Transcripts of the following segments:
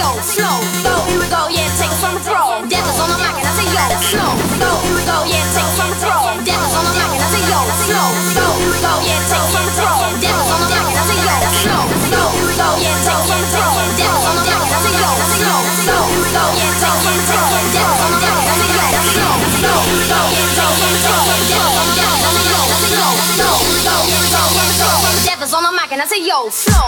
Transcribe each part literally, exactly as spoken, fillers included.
yo, slow, go, here we go, yeah, take from the pro. Devils on the mic and I say yo, slow, go, here we go, yeah, take from the pro. Devils on the mic and I say yo, slow, go, here we go, yeah, take from the pro. Devils on the mic and I say yo, slow, go, here we go, yeah, take from the pro. Devils on the mic and I say yo, slow, go, here we go, yeah, take from the pro. Devils on the mic and I say yo, slow, go, here we go, yeah, take from the pro. Devils on the mic and I say yo, slow, go, here we go, yeah, take from the pro. Devils on the mic and I say yo, slow.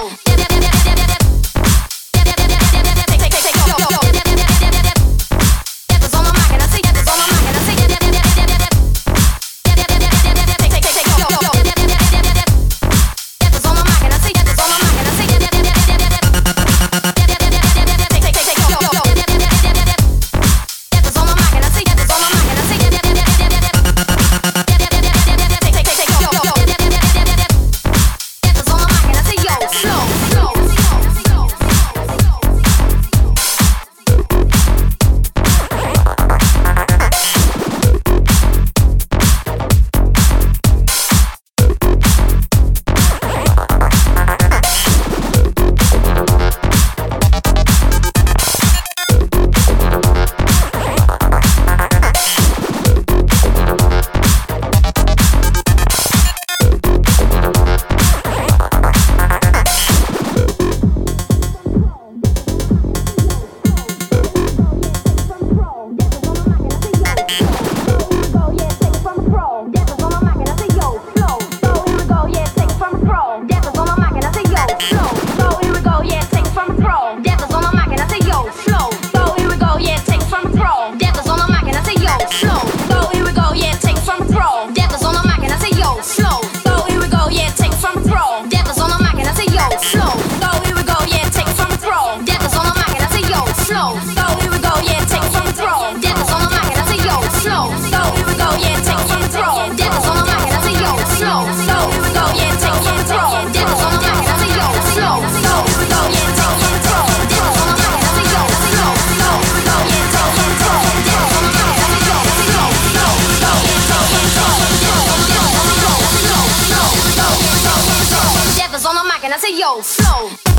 And I say, yo, flow.